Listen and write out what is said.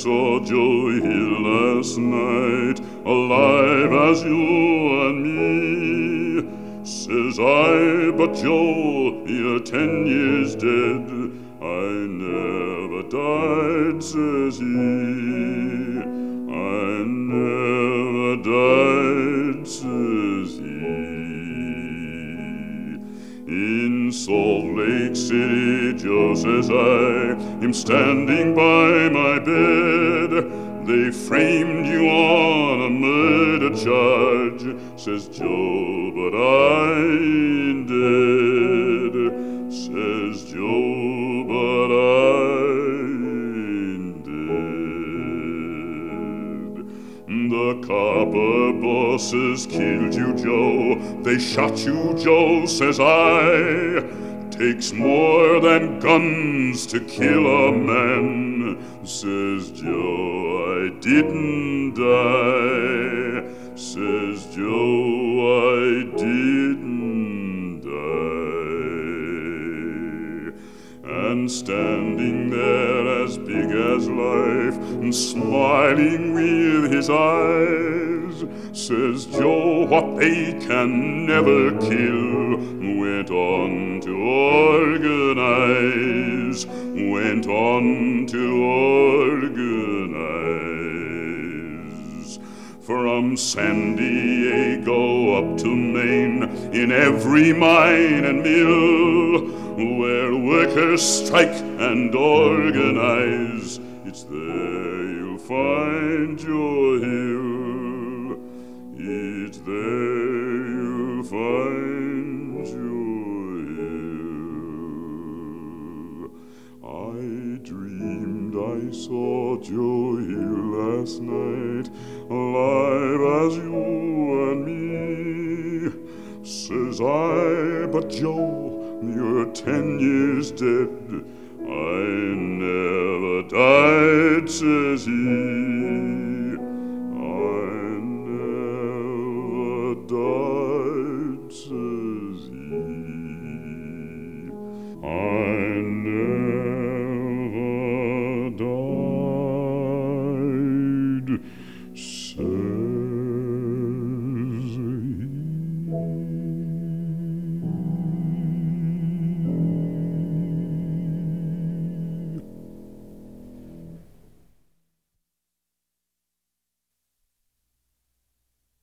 saw Joe here last night, alive as you and me. Says I, but Joe, you're 10 years dead. I never died, says he. I never died, says he. In Salt Lake City, Joe, says I, him standing by my bed. They framed you on a murder charge, says Joe, but I ain't dead. Says Joe, but I ain't dead. The copper bosses killed you, Joe. They shot you, Joe, says I. Takes more than guns to kill a man, says Joe, I didn't die. Says Joe, I didn't die. And standing there as big as life, and smiling with his eyes, says Joe, what they can never kill, went on to organize, went on to organize. From San Diego up to Maine, in every mine and mill, where workers strike and organize, it's there you'll find your hill. It's there you'll find your hill. I dreamed I saw Joe here last night, alive as you and me. Says I, but Joe, you're 10 years dead. I never died, says he.